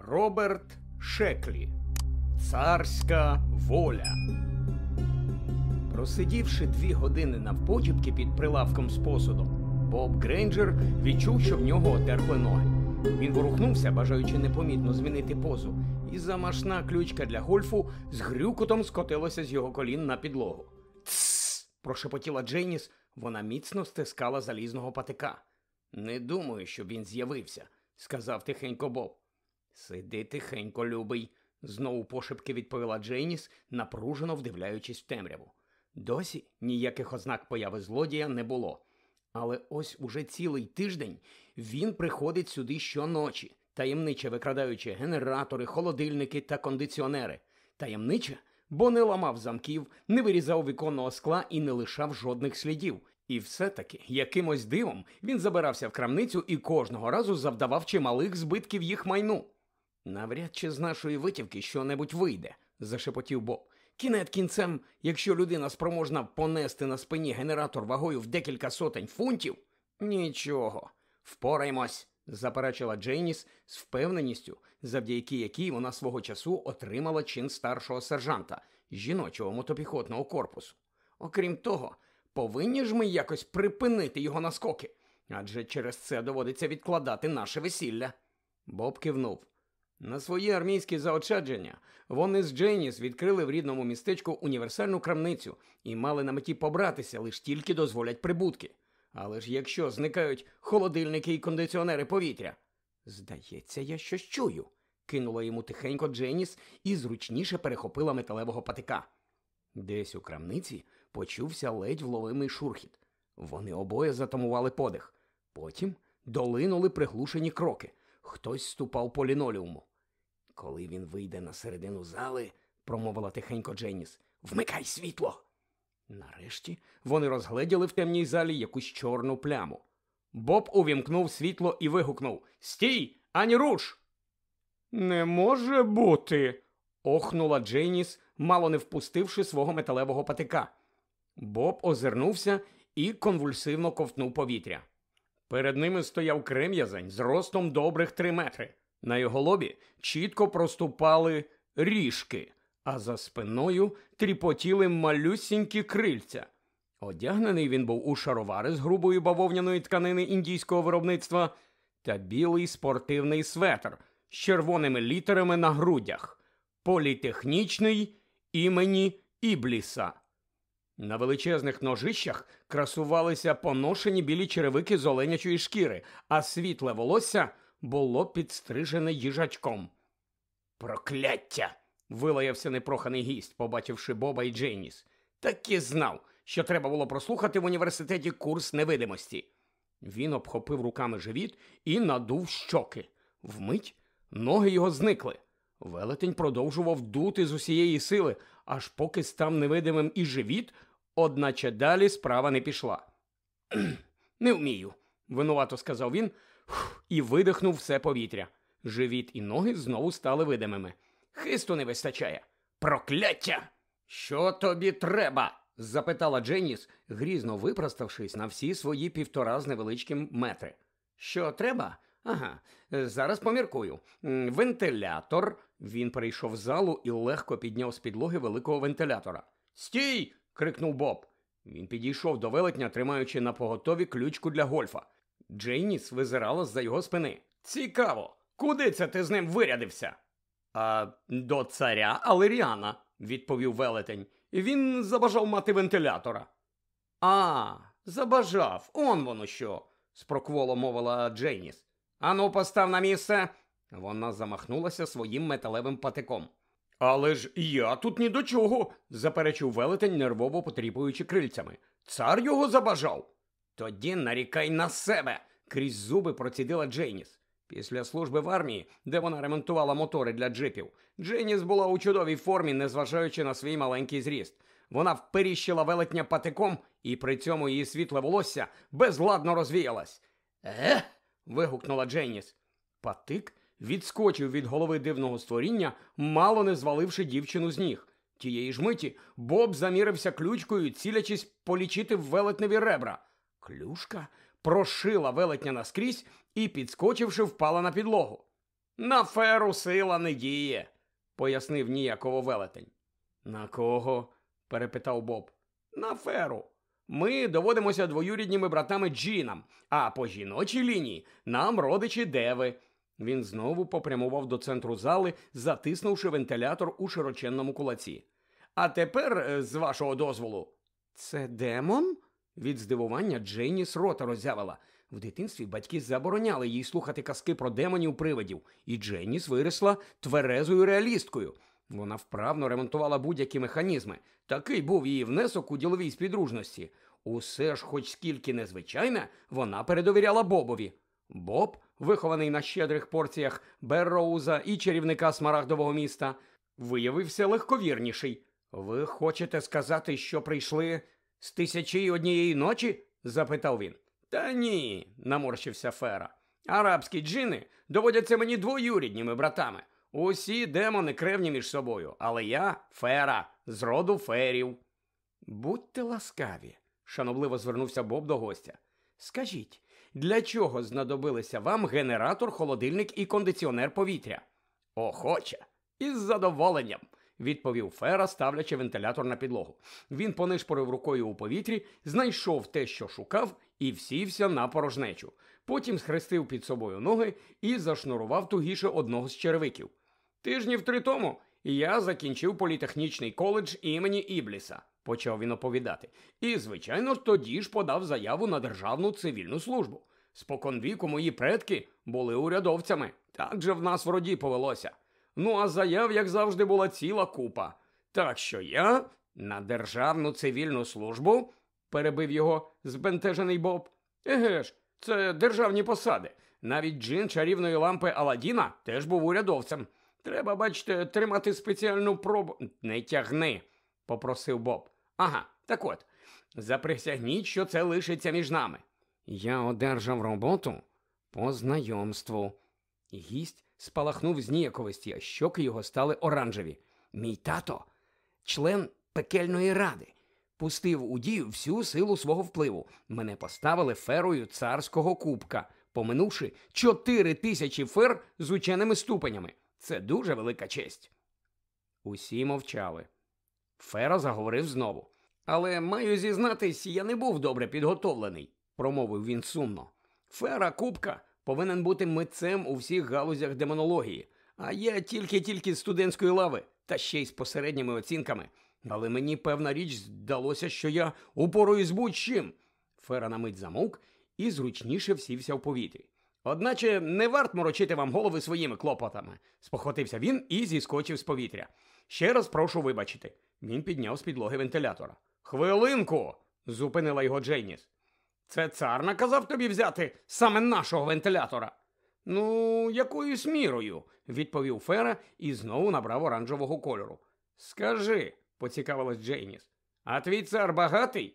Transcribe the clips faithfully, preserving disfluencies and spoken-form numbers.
Роберт Шеклі. Царська воля. Просидівши дві години навпочіпки під прилавком з посудом, Боб Грейнджер відчув, що в нього отерпли ноги. Він ворухнувся, бажаючи непомітно змінити позу, і замашна ключка для гольфу з грюкотом скотилася з його колін на підлогу. «Тссс!» – прошепотіла Дженіс, вона міцно стискала залізного патика. «Не думаю, щоб він з'явився», – сказав тихенько Боб. «Сиди тихенько, любий», – знову пошепки відповіла Дженіс, напружено вдивляючись в темряву. Досі ніяких ознак появи злодія не було. Але ось уже цілий тиждень він приходить сюди щоночі, таємниче викрадаючи генератори, холодильники та кондиціонери. Таємниче, бо не ламав замків, не вирізав віконного скла і не лишав жодних слідів. І все-таки, якимось дивом, він забирався в крамницю і кожного разу завдавав чималих збитків їх майну. «Навряд чи з нашої витівки що-небудь вийде», – зашепотів Боб. «Кінець кінцем, якщо людина спроможна понести на спині генератор вагою в декілька сотень фунтів...» «Нічого, впораємось», – заперечила Дженіс з впевненістю, завдяки якій вона свого часу отримала чин старшого сержанта жіночого мотопіхотного корпусу. «Окрім того, повинні ж ми якось припинити його наскоки, адже через це доводиться відкладати наше весілля». Боб кивнув. На свої армійські заощадження вони з Дженіс відкрили в рідному містечку універсальну крамницю і мали на меті побратися, лиш тільки дозволять прибутки. Але ж якщо зникають холодильники і кондиціонери повітря... «Здається, я щось чую», – кинула йому тихенько Дженіс і зручніше перехопила металевого патика. Десь у крамниці почувся ледь вловимий шурхіт. Вони обоє затамували подих. Потім долинули приглушені кроки. Хтось ступав по лінолеуму. «Коли він вийде на середину зали», – промовила тихенько Дженіс, – «вмикай світло!» Нарешті вони розгледіли в темній залі якусь чорну пляму. Боб увімкнув світло і вигукнув: «Стій, ані руш!» «Не може бути!» – охнула Дженіс, мало не впустивши свого металевого патика. Боб озирнувся і конвульсивно ковтнув повітря. Перед ними стояв крем'язень з ростом добрих три метри. На його лобі чітко проступали ріжки, а за спиною тріпотіли малюсінькі крильця. Одягнений він був у шаровари з грубої бавовняної тканини індійського виробництва та білий спортивний светр з червоними літерами на грудях. Політехнічний імені Ібліса. На величезних ножищах красувалися поношені білі черевики з оленячої шкіри, а світле волосся було підстрижене їжачком. «Прокляття!» – вилаявся непроханий гість, побачивши Боба і Дженіс. «Так і знав, що треба було прослухати в університеті курс невидимості». Він обхопив руками живіт і надув щоки. Вмить ноги його зникли. Велетень продовжував дути з усієї сили, аж поки став невидимим і живіт, одначе далі справа не пішла. «Не вмію», – винувато сказав він, і видихнув все повітря. Живіт і ноги знову стали видимими. «Хисту не вистачає». «Прокляття!» «Що тобі треба?» – запитала Дженіс, грізно випроставшись на всі свої півтора з невеличким метри. «Що треба? Ага, зараз поміркую. Вентилятор». Він перейшов в залу і легко підняв з підлоги великого вентилятора. «Стій!» – крикнув Боб. Він підійшов до велетня, тримаючи на поготові ключку для гольфа. Джейніс визирала з-за його спини. «Цікаво, куди це ти з ним вирядився?» «А до царя Алеріана», – відповів велетень. «Він забажав мати вентилятора». «А, забажав, он воно що», – спрокволо мовила Джейніс. «Ану, постав на місце». Вона замахнулася своїм металевим патиком. «Але ж я тут ні до чого», – заперечив велетень, нервово потріпуючи крильцями. «Цар його забажав». «Тоді нарікай на себе», – крізь зуби процідила Джейніс. Після служби в армії, де вона ремонтувала мотори для джипів, Джейніс була у чудовій формі, незважаючи на свій маленький зріст. Вона вперіщила велетня патиком, і при цьому її світле волосся безладно розвіялось. «Е?» – вигукнула Джейніс. Патик відскочив від голови дивного створіння, мало не зваливши дівчину з ніг. Тієї ж миті Боб замірився ключкою, цілячись полічити велетневі ребра. Клюшка прошила велетня наскрізь і, підскочивши, впала на підлогу. На Феру сила не діє, пояснив ніяково велетень. На кого? Перепитав Боб. На Феру. Ми доводимося двоюрідніми братами Джинам, а по жіночій лінії нам родичі Деви. Він знову попрямував до центру зали, затиснувши вентилятор у широченному кулаці. А тепер, з вашого дозволу... Це демон? Від здивування Джейніс рота роззявила. В дитинстві батьки забороняли їй слухати казки про демонів-привидів, і Джейніс виросла тверезою реалісткою. Вона вправно ремонтувала будь-які механізми. Такий був її внесок у діловій співдружності. Усе ж, хоч скільки незвичайне, вона передовіряла Бобові. Боб, вихований на щедрих порціях Берроуза і чарівника Смарагдового міста, виявився легковірніший. «Ви хочете сказати, що прийшли з тисячі й однієї ночі?» – запитав він. «Та ні», – наморщився Фера. «Арабські джини доводяться мені двоюрідніми братами. Усі демони кревні між собою, але я – Фера, з роду ферів». «Будьте ласкаві», – шанобливо звернувся Боб до гостя. «Скажіть, для чого знадобилися вам генератор, холодильник і кондиціонер повітря?» «Охоче, із задоволенням», – відповів Фера, ставлячи вентилятор на підлогу. Він понишпорив рукою у повітрі, знайшов те, що шукав, і всівся на порожнечу. Потім схрестив під собою ноги і зашнурував тугіше одного з черевиків. «Тижнів три тому я закінчив політехнічний коледж імені Ібліса», – почав він оповідати. «І, звичайно, тоді ж подав заяву на державну цивільну службу. Споконвіку мої предки були урядовцями. Так же в нас в роді повелося. Ну, а заяв, як завжди, була ціла купа. Так що я на державну цивільну службу?» – перебив його збентежений Боб. «Еге ж, це державні посади. Навіть джин чарівної лампи Аладдіна теж був урядовцем. Треба, бачите, тримати спеціальну пробу...» «Не тягни», – попросив Боб. «Ага, так от, заприсягніть, що це лишиться між нами». «Я одержав роботу по знайомству». Гість спалахнув з ніяковості, а щоки його стали оранжеві. «Мій тато, член пекельної ради, пустив у дію всю силу свого впливу. Мене поставили ферою царського кубка, поминувши чотири тисячі фер з ученими ступенями. Це дуже велика честь». Усі мовчали. Фера заговорив знову. «Але маю зізнатись, я не був добре підготовлений», – промовив він сумно. «Фера кубка повинен бути митцем у всіх галузях демонології, а я тільки-тільки з студентської лави, та ще й з посередніми оцінками. Але мені певна річ здалося, що я упораюсь будь-чим». Фера на мить замовк і зручніше всівся в повітрі. «Одначе не варт морочити вам голови своїми клопотами», – спохватився він і зіскочив з повітря. «Ще раз прошу вибачити». Він підняв з підлоги вентилятора. «Хвилинку!» – зупинила його Джейніс. «Це цар наказав тобі взяти саме нашого вентилятора?» «Ну, якоюсь мірою», – відповів Фера і знову набрав оранжевого кольору. «Скажи», – поцікавилась Джейніс, – «а твій цар багатий?»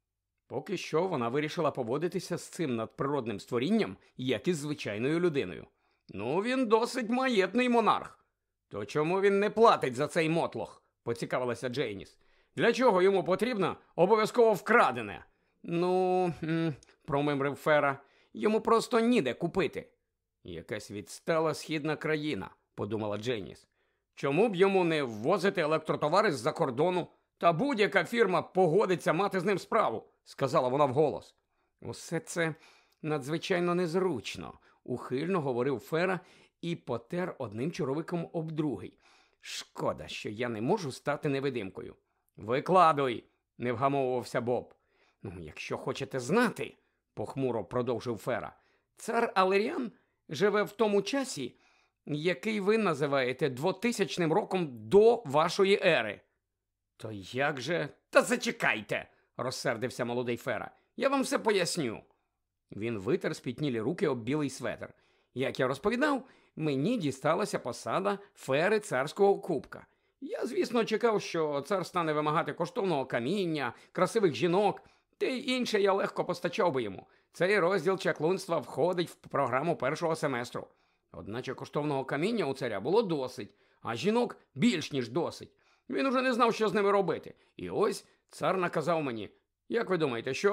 Поки що вона вирішила поводитися з цим надприродним створінням, як із звичайною людиною. «Ну, він досить маєтний монарх». «То чому він не платить за цей мотлох?» – поцікавилася Джейніс. «Для чого йому потрібно обов'язково вкрадене?» «Ну, – промимрив Фера, – йому просто ніде купити». «Якась відстала східна країна», – подумала Джейніс. «Чому б йому не ввозити електротовари з-за кордону? Та будь-яка фірма погодиться мати з ним справу», – сказала вона вголос. «Усе це надзвичайно незручно», – ухильно говорив Фера і потер одним чоровиком об другий. «Шкода, що я не можу стати невидимкою». «Викладуй», – не вгамовувався Боб. «Ну, якщо хочете знати», – похмуро продовжив Фера, – «цар Алеріан живе в тому часі, який ви називаєте двотисячним роком до вашої ери». «То як же...» «Та зачекайте!» – розсердився молодий Фера. «Я вам все поясню». Він витер спітнілі руки об білий светр. «Як я розповідав, мені дісталася посада Фери царського кубка. Я, звісно, чекав, що цар стане вимагати коштовного каміння, красивих жінок, те й інше я легко постачав би йому. Цей розділ чаклунства входить в програму першого семестру. Одначе коштовного каміння у царя було досить, а жінок більш ніж досить. Він уже не знав, що з ними робити. І ось цар наказав мені. Як ви думаєте, що?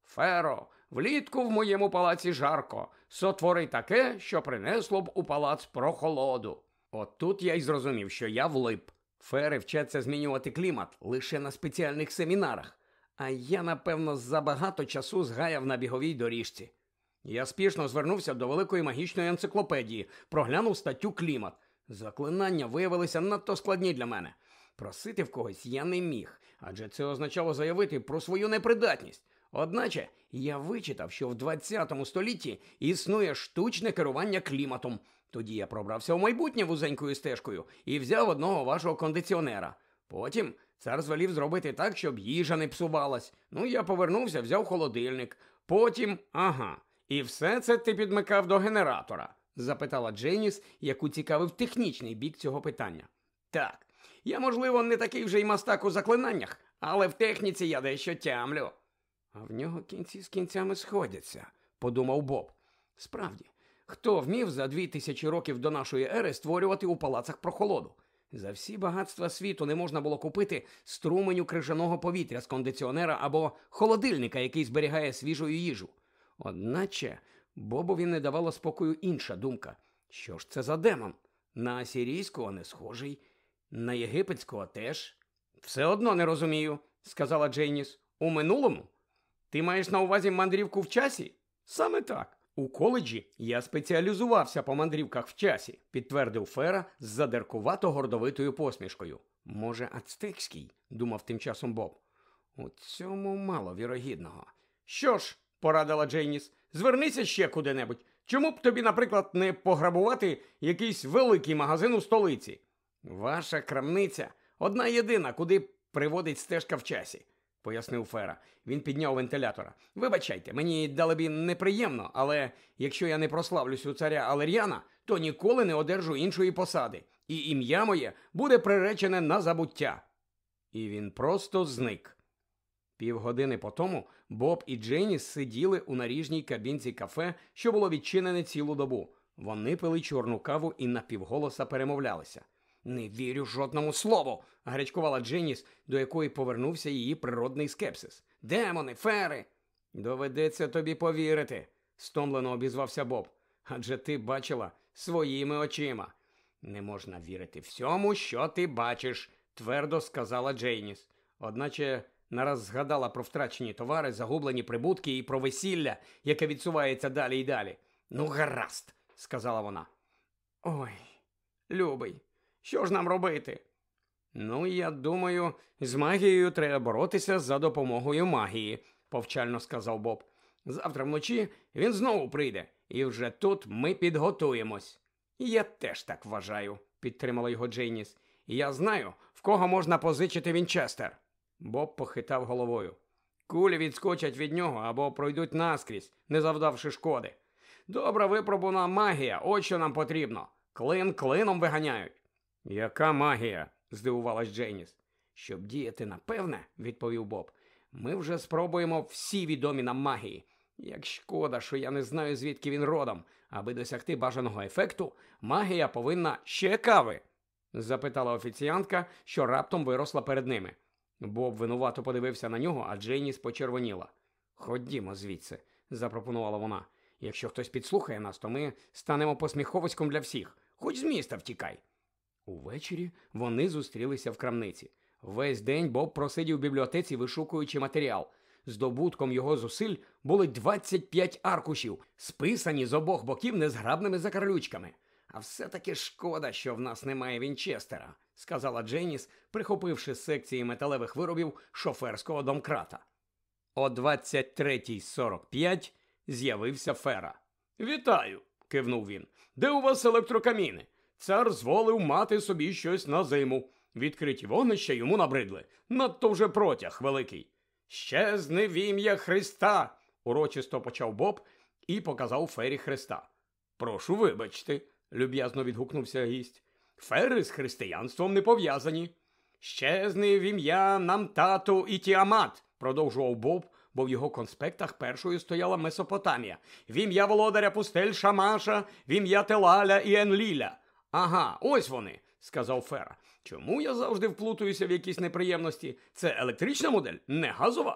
Феро, влітку в моєму палаці жарко. Сотвори таке, що принесло б у палац прохолоду. От тут я й зрозумів, що я влип. Фери вчаться змінювати клімат лише на спеціальних семінарах. А я, напевно, забагато часу згаяв на біговій доріжці. Я спішно звернувся до великої магічної енциклопедії, проглянув статтю «Клімат». Заклинання виявилися надто складні для мене. Просити в когось я не міг, адже це означало заявити про свою непридатність. Одначе я вичитав, що в двадцятому столітті існує штучне керування кліматом. Тоді я пробрався у майбутнє вузенькою стежкою і взяв одного вашого кондиціонера. Потім цар звелів зробити так, щоб їжа не псувалась. Ну, я повернувся, взяв холодильник. Потім, ага, і все це ти підмикав до генератора? Запитала Дженіс, яку цікавив технічний бік цього питання. Так, я, можливо, не такий вже й мастак у заклинаннях, але в техніці я дещо тямлю. А в нього кінці з кінцями сходяться, подумав Боб. Справді, хто вмів за дві тисячі років до нашої ери створювати у палацах прохолоду? За всі багатства світу не можна було купити струменю крижаного повітря з кондиціонера або холодильника, який зберігає свіжу їжу. Одначе Бобові не давала спокою інша думка. Що ж це за демон? На асірійського не схожий, на єгипетського теж. Все одно не розумію, сказала Джейніс. У минулому? Ти маєш на увазі мандрівку в часі? Саме так. У коледжі я спеціалізувався по мандрівках в часі, підтвердив Фера з задеркувато-гордовитою посмішкою. Може, ацтекський, думав тим часом Боб. У цьому мало вірогідного. Що ж, порадила Джейніс, звернися ще куди-небудь. Чому б тобі, наприклад, не пограбувати якийсь великий магазин у столиці? Ваша крамниця одна єдина, куди приводить стежка в часі, пояснив Фера. Він підняв вентилятора. Вибачайте, мені далебі неприємно, але якщо я не прославлюсь у царя Алер'яна, то ніколи не одержу іншої посади, і ім'я моє буде приречене на забуття. І він просто зник. Півгодини по тому Боб і Дженіс сиділи у наріжній кабінці кафе, що було відчинене цілу добу. Вони пили чорну каву і напівголоса перемовлялися. «Не вірю жодному слову!» – гарячкувала Дженіс, до якої повернувся її природний скепсис. «Демони, фери!» «Доведеться тобі повірити!» – стомлено обізвався Боб. «Адже ти бачила своїми очима!» «Не можна вірити всьому, що ти бачиш!» – твердо сказала Дженіс. Одначе нараз згадала про втрачені товари, загублені прибутки і про весілля, яке відсувається далі й далі. «Ну, гаразд!» – сказала вона. «Ой, любий, що ж нам робити?» «Ну, я думаю, з магією треба боротися за допомогою магії», – повчально сказав Боб. «Завтра вночі він знову прийде, і вже тут ми підготуємось». «Я теж так вважаю», – підтримала його Джейніс. «Я знаю, в кого можна позичити Вінчестер». Боб похитав головою. «Кулі відскочать від нього або пройдуть наскрізь, не завдавши шкоди. Добра випробувана магія, от що нам потрібно. Клин клином виганяють». «Яка магія?» – здивувалась Джейніс. «Щоб діяти напевне», – відповів Боб, – «ми вже спробуємо всі відомі нам магії. Як шкода, що я не знаю, звідки він родом. Аби досягти бажаного ефекту, магія повинна ще кави?» – запитала офіціантка, що раптом виросла перед ними. Боб винувато подивився на нього, а Джейніс почервоніла. «Ходімо звідси», – запропонувала вона. «Якщо хтось підслухає нас, то ми станемо посміховиськом для всіх. Хоч з міста втікай». Увечері вони зустрілися в крамниці. Весь день Боб просидів в бібліотеці, вишукуючи матеріал. Здобутком його зусиль були двадцять п'ять аркушів, списані з обох боків незграбними закарлючками. «А все-таки шкода, що в нас немає Вінчестера», – сказала Дженіс, прихопивши з секції металевих виробів шоферського домкрата. О двадцять третій сорок п'ять з'явився Фера. «Вітаю», – кивнув він. «Де у вас електрокаміни? Цар зволив мати собі щось на зиму. Відкриті вогнища йому набридли. Надто вже протяг великий». «Щезни в ім'я Христа!» – урочисто почав Боб і показав Фері хреста. «Прошу вибачте», – люб'язно відгукнувся гість. «Фери з християнством не пов'язані». «Щезни в ім'я Намтату і Тіамат», – продовжував Боб, бо в його конспектах першою стояла Месопотамія. «В ім'я володаря пустель Шамаша, в ім'я Телаля і Енліля». «Ага, ось вони», – сказав Фера. «Чому я завжди вплутуюся в якісь неприємності? Це електрична модель, не газова?»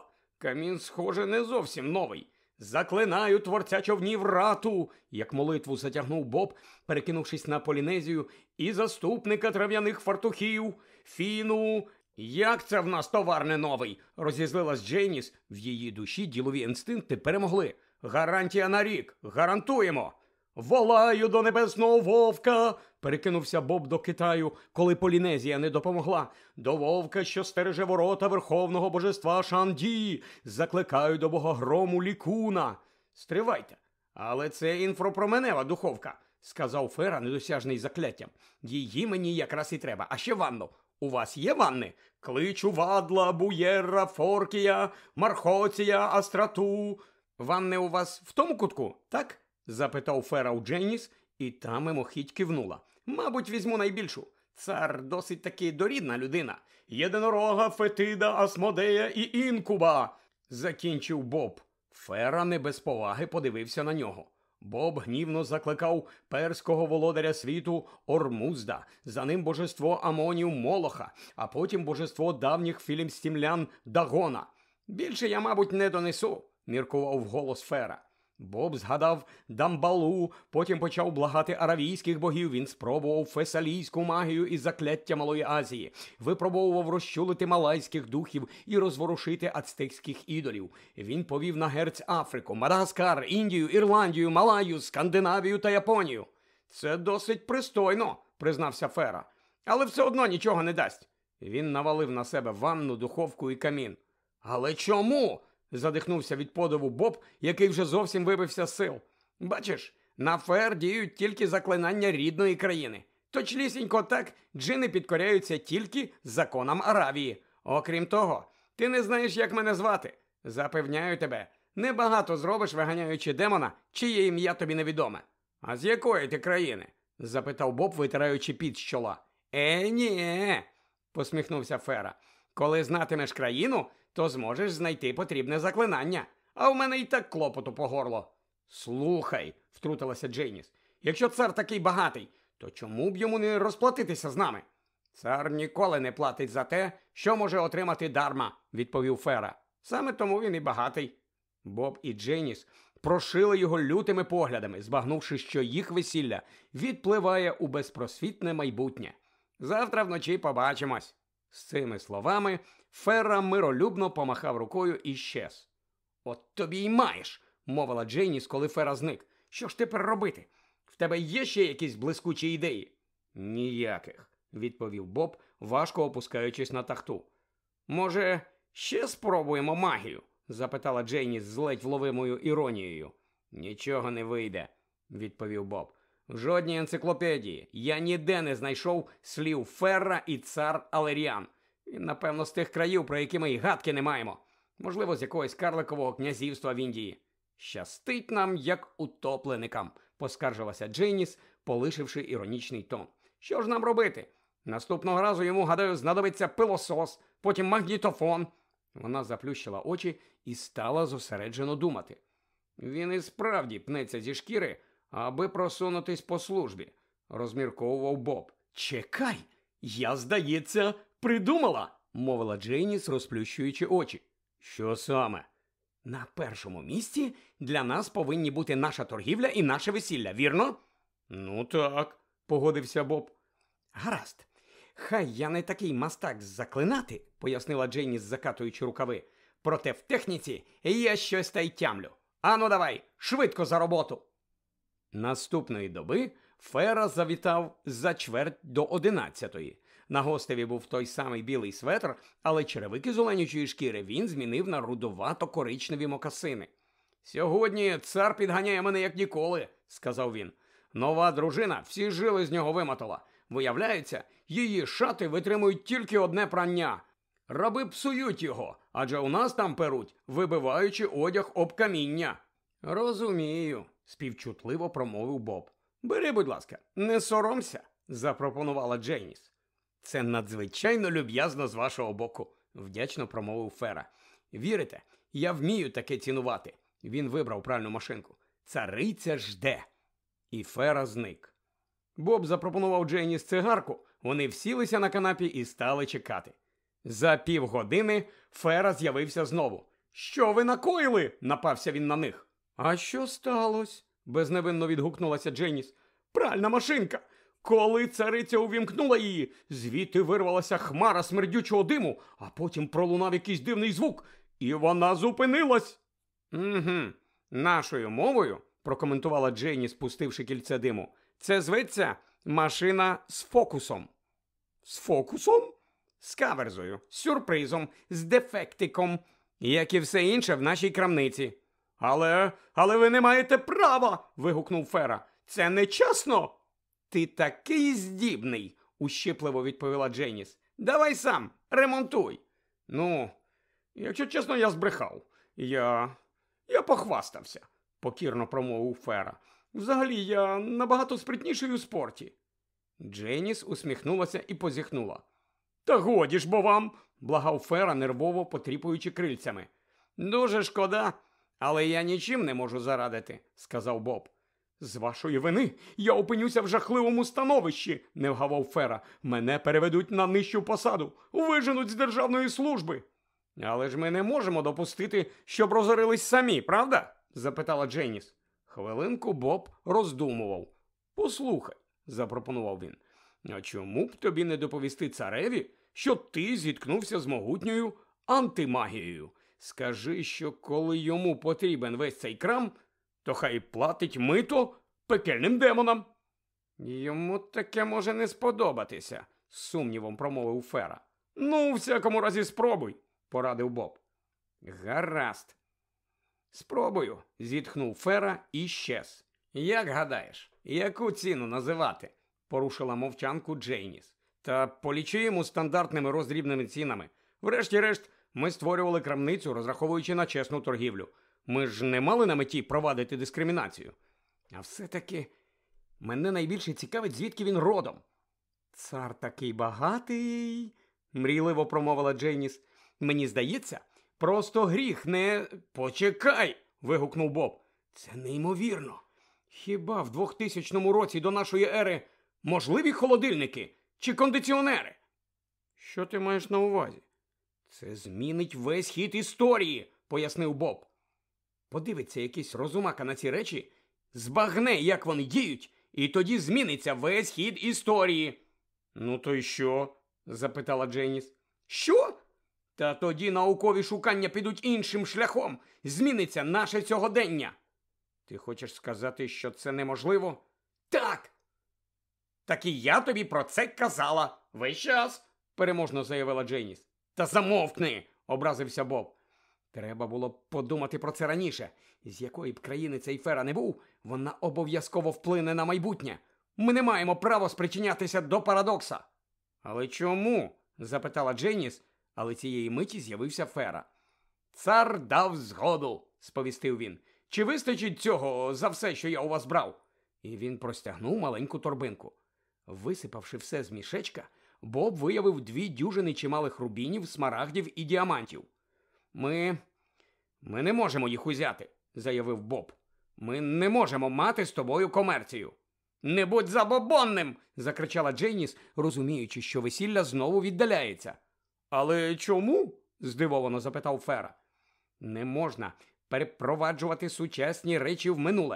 Камін, схоже, не зовсім новий. Заклинаю творця човнів Рату, як молитву затягнув Боб, перекинувшись на Полінезію, і заступника трав'яних фартухів, Фіну. Як це в нас товар не новий? Розізлилась Джейніс. В її душі ділові інстинкти перемогли. Гарантія на рік. Гарантуємо. Волаю до небесного вовка, перекинувся Боб до Китаю, коли Полінезія не допомогла. До вовка, що стереже ворота верховного божества Шанді. Закликаю до бога грому Лікуна. Стривайте, але це інфропроменева духовка, сказав Фера, недосяжний закляттям. Її мені якраз і треба. А ще ванну. У вас є ванни? Кличу Вадла, Буєрра, Форкія, Мархоція, Астрату. Ванни у вас в тому кутку, так? Запитав Фера у Джейніс, і та мимохідь кивнула. Мабуть, візьму найбільшу. Цар досить таки дорідна людина. Єдинорога, Фетида, Асмодея і Інкуба, закінчив Боб. Фера не без поваги подивився на нього. Боб гнівно закликав перського володаря світу Ормузда, за ним божество Амонів Молоха, а потім божество давніх філістимлян Дагона. Більше я, мабуть, не донесу, міркував вголос Фера. Боб згадав Дамбалу, потім почав благати аравійських богів, він спробував фесалійську магію і закляття Малої Азії, випробовував розчулити малайських духів і розворушити ацтекських ідолів. Він повів на герць Африку, Мадагаскар, Індію, Ірландію, Малаю, Скандинавію та Японію. Це досить пристойно, признався Фера, але все одно нічого не дасть. Він навалив на себе ванну, духовку і камін. Але чому? Задихнувся від подиву Боб, який вже зовсім вибився з сил. Бачиш, на Фер діють тільки заклинання рідної країни. Точнісінько так, джини підкоряються тільки законам Аравії. Окрім того, ти не знаєш, як мене звати. Запевняю тебе, небагато зробиш, виганяючи демона, чиє ім'я тобі невідоме. А з якої ти країни? Запитав Боб, витираючи під з чола. Е, ні, посміхнувся Фера. Коли знатимеш країну, то зможеш знайти потрібне заклинання. А в мене і так клопоту по горло. Слухай, втрутилася Джейніс, якщо цар такий багатий, то чому б йому не розплатитися з нами? Цар ніколи не платить за те, що може отримати дарма, відповів Фера. Саме тому він і багатий. Боб і Джейніс прошили його лютими поглядами, збагнувши, що їх весілля відпливає у безпросвітне майбутнє. Завтра вночі побачимось. З цими словами Фера миролюбно помахав рукою і щез. От тобі й маєш, мовила Джейніс, коли Фера зник. Що ж тепер робити? В тебе є ще якісь блискучі ідеї? Ніяких, відповів Боб, важко опускаючись на тахту. Може, ще спробуємо магію? Запитала Джейніс з ледь вловимою іронією. Нічого не вийде, відповів Боб. В жодній енциклопедії я ніде не знайшов слів Ферра і цар Алеріан. Він, напевно, з тих країв, про які ми й гадки не маємо. Можливо, з якогось карликового князівства в Індії. Щастить нам, як утопленикам, поскаржилася Джейніс, полишивши іронічний тон. Що ж нам робити? Наступного разу йому, гадаю, знадобиться пилосос, потім магнітофон. Вона заплющила очі і стала зосереджено думати. Він і справді пнеться зі шкіри, аби просунутись по службі, розмірковував Боб. Чекай, я, здається, придумала, мовила Джейніс, розплющуючи очі. Що саме? На першому місці для нас повинні бути наша торгівля і наше весілля, вірно? Ну так, погодився Боб. Гаразд. Хай я не такий мастак заклинати, пояснила Джейніс, закатуючи рукави. Проте в техніці я щось та й тямлю. Ану давай, швидко за роботу. Наступної доби Фера завітав за чверть до одинадцятої. На гостеві був той самий білий светр, але черевики з оленячої шкіри він змінив на рудовато-коричневі мокасини. «Сьогодні цар підганяє мене як ніколи», – сказав він. «Нова дружина всі жили з нього вимотала. Виявляється, її шати витримують тільки одне прання. Раби псують його, адже у нас там перуть, вибиваючи одяг об каміння». «Розумію», – співчутливо промовив Боб. «Бери, будь ласка, не соромся», – запропонувала Джейніс. «Це надзвичайно люб'язно з вашого боку», – вдячно промовив Фера. «Вірите, я вмію таке цінувати». Він вибрав пральну машинку. «Цариця жде». І Фера зник. Боб запропонував Джейніс цигарку, вони всілися на канапі і стали чекати. За півгодини Фера з'явився знову. Що ви накоїли? Напався він на них. А що сталося? Безневинно відгукнулася Дженіс. Пральна машинка. Коли цариця увімкнула її, звідти вирвалася хмара смердючого диму, а потім пролунав якийсь дивний звук, і вона зупинилась. Угу, нашою мовою, прокоментувала Дженні, спустивши кільце диму, це зветься машина з фокусом. З фокусом? З каверзою, з сюрпризом, з дефектиком, як і все інше в нашій крамниці. Але, але ви не маєте права, вигукнув Фера. Це нечесно. Ти такий здібний, ущипливо відповіла Дженіс. Давай сам, ремонтуй. Ну, якщо чесно, я збрехав. Я... я похвастався, покірно промовив Фера. Взагалі, я набагато спритніший у спорті. Дженіс усміхнулася і позіхнула. Та годі ж бо вам, благав Фера, нервово потріпуючи крильцями. Дуже шкода, але я нічим не можу зарадити, сказав Боб. З вашої вини я опинюся в жахливому становищі, не вгавав Фера. Мене переведуть на нижчу посаду, виженуть з державної служби. Але ж ми не можемо допустити, щоб розорились самі, правда? Запитала Дженіс. Хвилинку Боб роздумував. Послухай, запропонував він, а чому б тобі не доповісти цареві, що ти зіткнувся з могутньою антимагією? Скажи, що коли йому потрібен весь цей крам, то хай платить мито пекельним демонам. Йому таке може не сподобатися, з сумнівом промовив Фера. Ну, у всякому разі спробуй, порадив Боб. Гаразд. Спробую, зітхнув Фера і щез. Як гадаєш, яку ціну називати? Порушила мовчанку Джейніс. Та полічуємо стандартними роздрібними цінами. Врешті-решт, ми створювали крамницю, розраховуючи на чесну торгівлю. Ми ж не мали на меті провадити дискримінацію. А все-таки мене найбільше цікавить, звідки він родом. Цар такий багатий, мрійливо промовила Джейніс. Мені здається, просто гріх не... Почекай, вигукнув Боб. Це неймовірно. Хіба в двохтисячному році до нашої ери можливі холодильники чи кондиціонери? Що ти маєш на увазі? Це змінить весь хід історії, пояснив Боб. Подивиться якийсь розумака на ці речі, збагне, як вони діють, і тоді зміниться весь хід історії. Ну то й що? Запитала Дженіс. Що? Та тоді наукові шукання підуть іншим шляхом. Зміниться наше сьогодення. Ти хочеш сказати, що це неможливо? Так! Так і я тобі про це казала. Весь час, переможно заявила Дженіс. Та замовкни, образився Боб. Треба було б подумати про це раніше. З якої б країни цей Фера не був, вона обов'язково вплине на майбутнє. Ми не маємо права спричинятися до парадокса. Але чому? Запитала Дженіс, але цієї миті з'явився Фера. Цар дав згоду, сповістив він. Чи вистачить цього за все, що я у вас брав? І він простягнув маленьку торбинку. Висипавши все з мішечка, Боб виявив дві дюжини чималих рубінів, смарагдів і діамантів. Ми... ми не можемо їх узяти, заявив Боб. Ми не можемо мати з тобою комерцію. Не будь забобонним, закричала Джейніс, розуміючи, що весілля знову віддаляється. Але чому? Здивовано запитав Фера. Не можна перепроваджувати сучасні речі в минуле.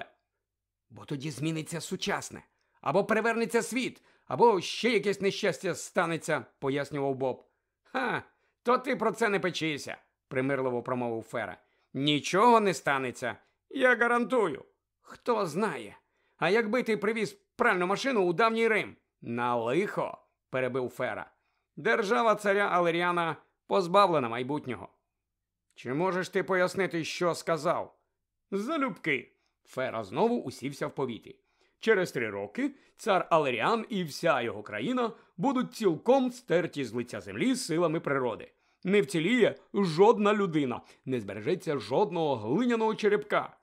Бо тоді зміниться сучасне. Або перевернеться світ, або ще якесь нещастя станеться, пояснював Боб. Ха, то ти про це не печися, примирливо промовив Фера. Нічого не станеться, я гарантую. Хто знає. А якби ти привіз пральну машину у давній Рим? На лихо, перебив Фера. Держава царя Алеріана позбавлена майбутнього. Чи можеш ти пояснити, що сказав? Залюбки. Фера знову усівся в повітрі. Через три роки цар Алеріан і вся його країна будуть цілком стерті з лиця землі силами природи. Не вціліє жодна людина, не збережеться жодного глиняного черепка.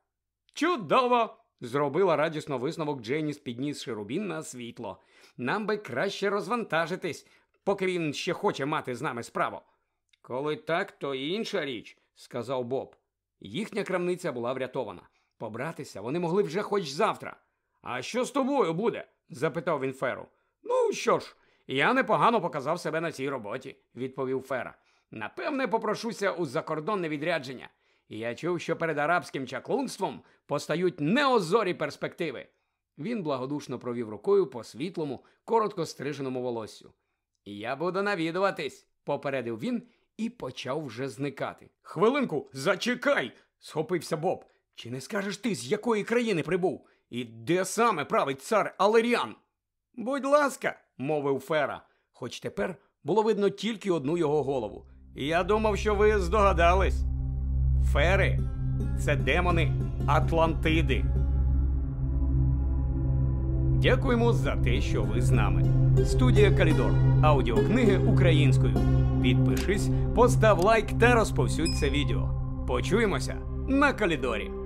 Чудово! Зробила радісно висновок Дженіс, піднісши рубін на світло. Нам би краще розвантажитись, поки він ще хоче мати з нами справу. Коли так, то інша річ, сказав Боб. Їхня крамниця була врятована. Побратися вони могли вже хоч завтра. А що з тобою буде? Запитав він Феру. Ну що ж, я непогано показав себе на цій роботі, відповів Фера. Напевне, попрошуся у закордонне відрядження. І я чув, що перед арабським чаклунством постають неозорі перспективи. Він благодушно провів рукою по світлому, коротко стриженому волоссю. І я буду навідуватись, попередив він і почав вже зникати. Хвилинку, зачекай, схопився Боб. Чи не скажеш ти, з якої країни прибув? І де саме править цар Алеріан? Будь ласка, мовив Фера, хоч тепер було видно тільки одну його голову. Я думав, що ви здогадались. Фери – це демони Атлантиди. Дякуємо за те, що ви з нами. Студія Калідор. Аудіокниги українською. Підпишись, постав лайк та розповсюдь це відео. Почуємося на Калідорі.